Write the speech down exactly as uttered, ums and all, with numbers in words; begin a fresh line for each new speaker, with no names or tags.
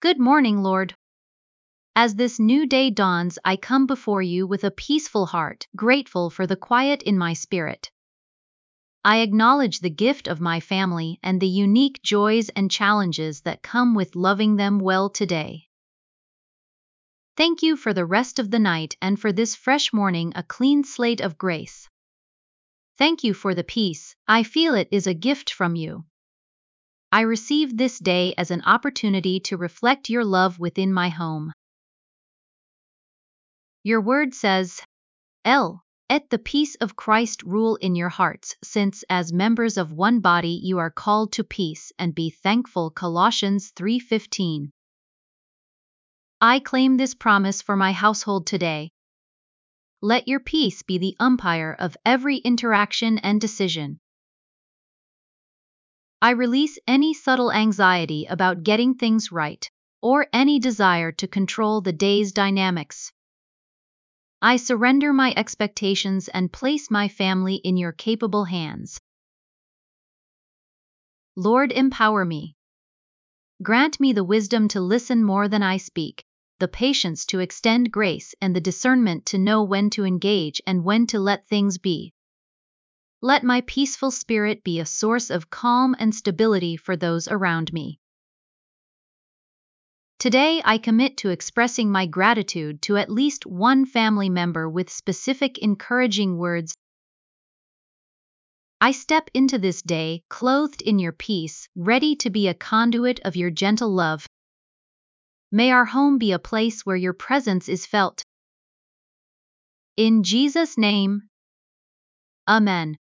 Good morning, Lord. As this new day dawns, I come before you with a peaceful heart, grateful for the quiet in my spirit. I acknowledge the gift of my family and the unique joys and challenges that come with loving them well today. Thank you for the rest of the night and for this fresh morning, a clean slate of grace. Thank you for the peace, I feel it is a gift from you. I receive this day as an opportunity to reflect your love within my home. Your word says, L. Let the peace of Christ rule in your hearts, since as members of one body you are called to peace and be thankful. Colossians three fifteen. I claim this promise for my household today. Let your peace be the umpire of every interaction and decision. I release any subtle anxiety about getting things right, or any desire to control the day's dynamics. I surrender my expectations and place my family in your capable hands. Lord, empower me. Grant me the wisdom to listen more than I speak, the patience to extend grace, and the discernment to know when to engage and when to let things be. Let my peaceful spirit be a source of calm and stability for those around me. Today, I commit to expressing my gratitude to at least one family member with specific encouraging words. I step into this day clothed in your peace, ready to be a conduit of your gentle love. May our home be a place where your presence is felt. In Jesus' name, Amen.